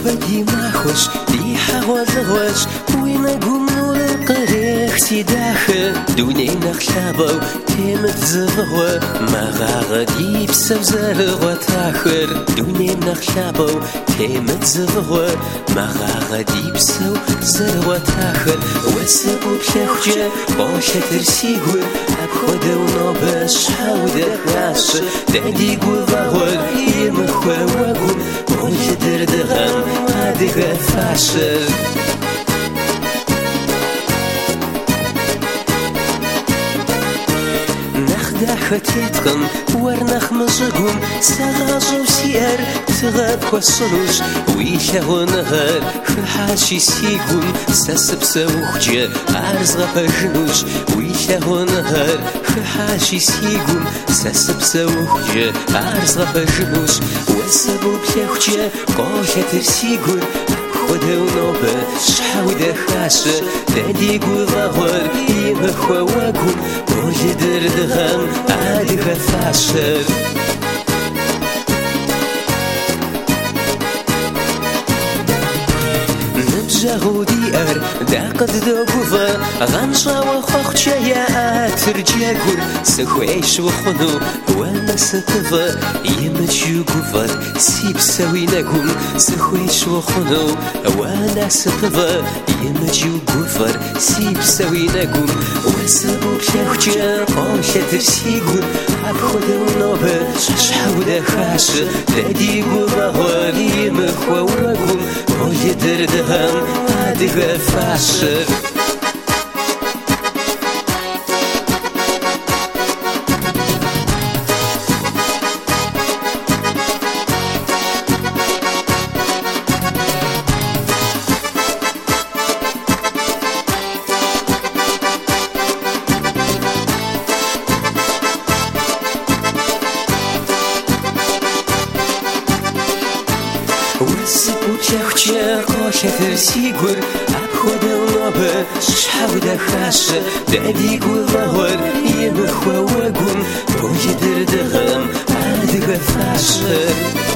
بدي ماخوش دي حوالغوش وين أقوم نور القريخ سيداخل دوني نخلابو تيمت زغوة ما غاغدي بسوزر وتاخر دوني نخلابو تيمت زغوة ما غاغدي بسوزر وتاخر وسبو بشخجة باشا ترسيقور أبخده ونابش حاوده خاش دادي قوضاور يمخوة وقوم باشا دردغم هادغة فاشل داختيتكم ورنخ مزقوم سغازو سير تغاب وصلوش ويشه نهار خحاشي سيقوم سسب سوخجة عرز غفجنوش ويشه نهار خحاشي سيقوم سسب سوخجة عرز غفجنوش وسبو بيخجة قاشة ترسيقور خده ونوبة شحاوده خاشة دادي قوضاور يمخوة وقوم بوجه دردغم عادغة فاشل نبجه ديار داقد دوغوفا غنشا وخوخشا يا ترجاكور سخويش وخنو وانا ستفا يمجو قوفا سيب سوي نقوم سخويش وخنو وانا ستفا يمجو قوفا سيب سوي نقوم وسبو بشاخجا قاشا ترسيقور أبخده ونوبة شحاوده خاش دادي قوضاور يمخوة وقوم بوجه دردغم هادغة فاشل وسبو بشاخجة قاشة ترسيقور أبخده ونوبة شحاوده خاشة دادي قوضاور يمخوة وقوم بوجه دردغم هادغة فاشل